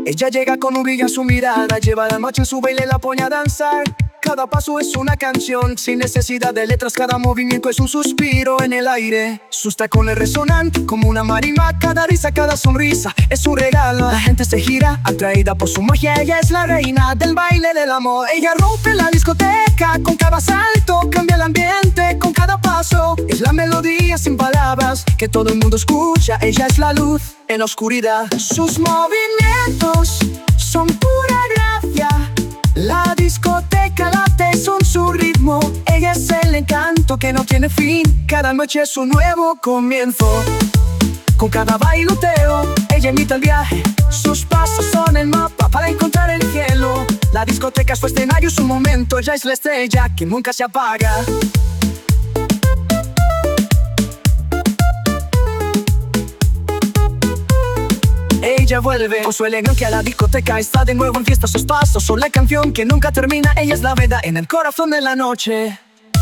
Ella llega con un brillo en su mirada, lleva la noche en su baile, la pone a danzar. Cada paso es una canción, sin necesidad de letras. Cada movimiento es un suspiro en el aire. Sus tacones resonan como una marimba. Cada risa, cada sonrisa es un regalo. La gente se gira, atraída por su magia. Ella es la reina del baile del amor. Ella rompe la discoteca con cada salto, cambia el ambiente con cada paso. Es la melodía sin palabras que todo el mundo escucha. Ella es la luz en la oscuridad. Sus movimientos son pura gracia. La discoteca late son su ritmo. Ella es el encanto que no tiene fin. Cada noche es un nuevo comienzo. Con cada bailoteo, ella imita el viaje. Sus pasos son el mapa para encontrar el cielo. La discoteca es su escenario, su momento. Ella es la estrella que nunca se apaga. Ella vuelve con su elegancia a la discoteca. Está de nuevo en fiesta, sus pasos son la canción que nunca termina. Ella es la veda en el corazón de la noche.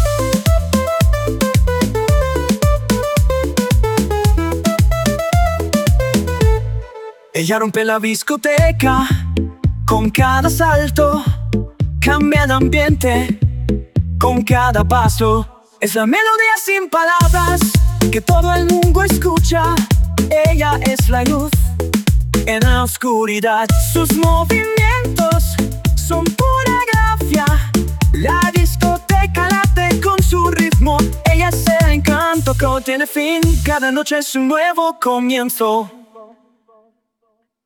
Ella rompe la discoteca con cada salto, cambia el ambiente con cada paso. Es la melodía sin palabras que todo el mundo escucha. Ella es la luz en la oscuridad. Sus movimientos son pura gracia. La discoteca late con su ritmo. Ella es el encanto que no tiene fin. Cada noche es un nuevo comienzo.